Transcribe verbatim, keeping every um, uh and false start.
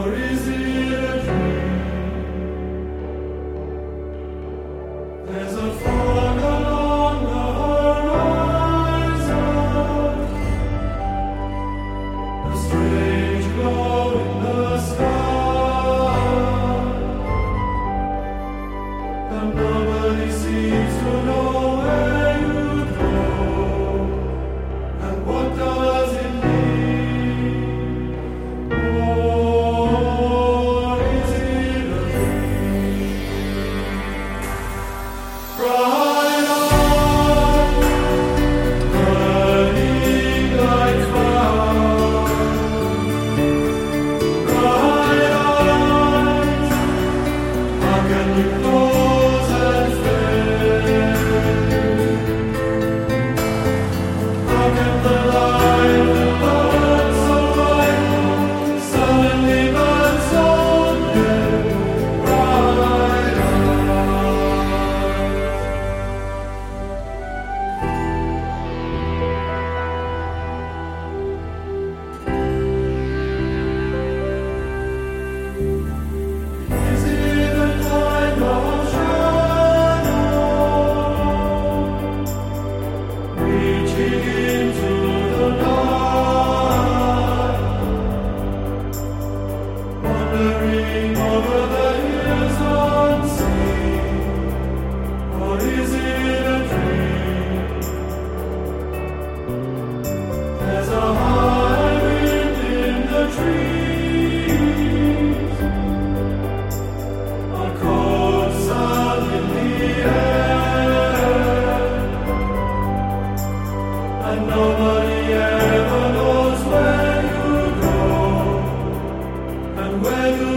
Or is it a dream? There's a fog along the horizon, a strange glow in the sky, and nobody seems to know where you go, and what does it mean? Or is it a dream? Bright eyes, burning like fire. Bright eyes, how can you close and fade? How can the light that burns so bright suddenly burn so dim? Bright Is it a kind of shadow reaching into the night, wandering over the hills unseen? Or is it a dream? There's a high wind in the trees, a cold sun in the air, and nobody ever knows where you go and where you